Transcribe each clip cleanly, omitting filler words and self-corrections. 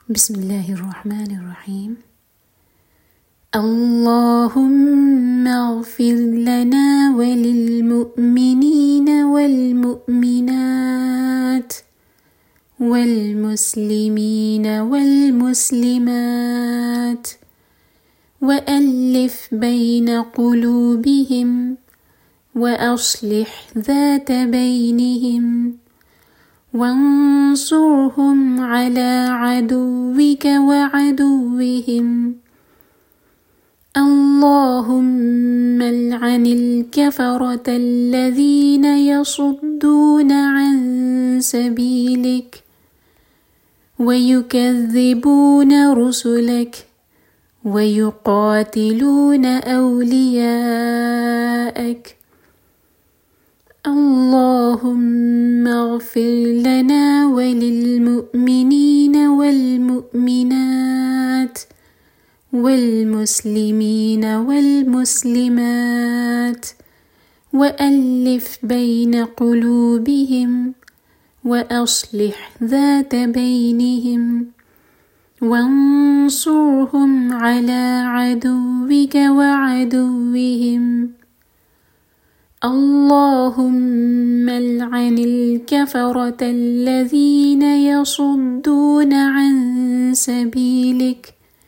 बिस्मिल्लाहिर्रहमानिर्रहीम। अल्लाहुम्मा अग़फ़िर लना वलिलमुअ्मिनीना वल्मुअ्मिनात वल्मुस्लिमीना वल्मुस्लिमात वअल्लिफ़ बैन क़ुलूबिहिम वअस्लिह ज़ात बैनिहिम वंसुरहुम अला अदुव्विक वअदुव्विहिम। अल्लाहुम्मा अल्अनिल कफ़रतल्लज़ीना यसुद्दूना अन सबीलिक वयुकज़्ज़िबूना रुसुलक वयुक़ातिलूना औलियाअक। अल्लाहुम्मा अग़फ़िर लना वलिलमुअ्मिनीना वल्मुअ्मिनात वल्मुस्लिमीना वल्मुस्लिमात वअल्लिफ़ बैन क़ुलूबिहिम वअस्लिह ज़ात बैनिहिम वंसुरहुम अला अदुव्विक वअदुव्विहिम। अल्लाहुम्मा अल्अनिल कफ़रतल्लज़ीना यसुद्दूना अन सबीलिक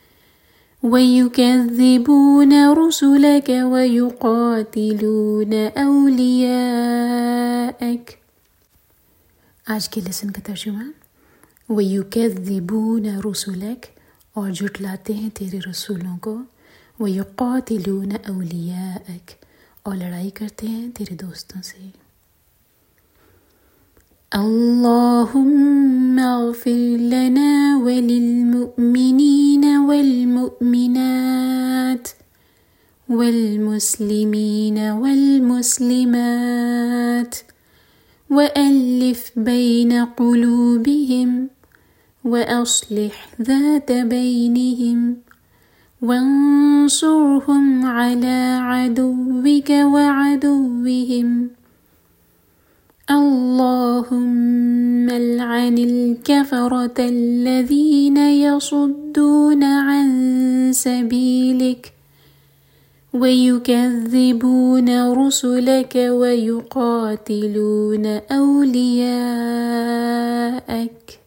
वयुकज़्ज़िबूना रुसुलक वयुक़ातिलूना औलियाअक। आज के लेसन का तर्जुमा, वयुकज़्ज़िबूना रुसुलक, और झुटलाते हैं तेरे रसूलों को, वयुक़ातिलूना औलियाअक, और लड़ाई करते हैं तेरे दोस्तों से। अल्लाहुम्मा अग़फ़िर लना वलिलमुअ्मिनीना वल्मुअ्मिनात वल्मुस्लिमीना वल्मुस्लिमात वअल्लिफ़ बैन क़ुलूबिहिम वअस्लिह ज़ात बैनिहिम वंसुरहुम अला अदुव्विक वअदुव्विहिम। अल्लाहुम्मा अल्अनिल कफ़रतल्लज़ीना यसुद्दूना अन सबीलिक वयुकज़्ज़िबूना रुसुलक वयुक़ातिलूना औलियाअक।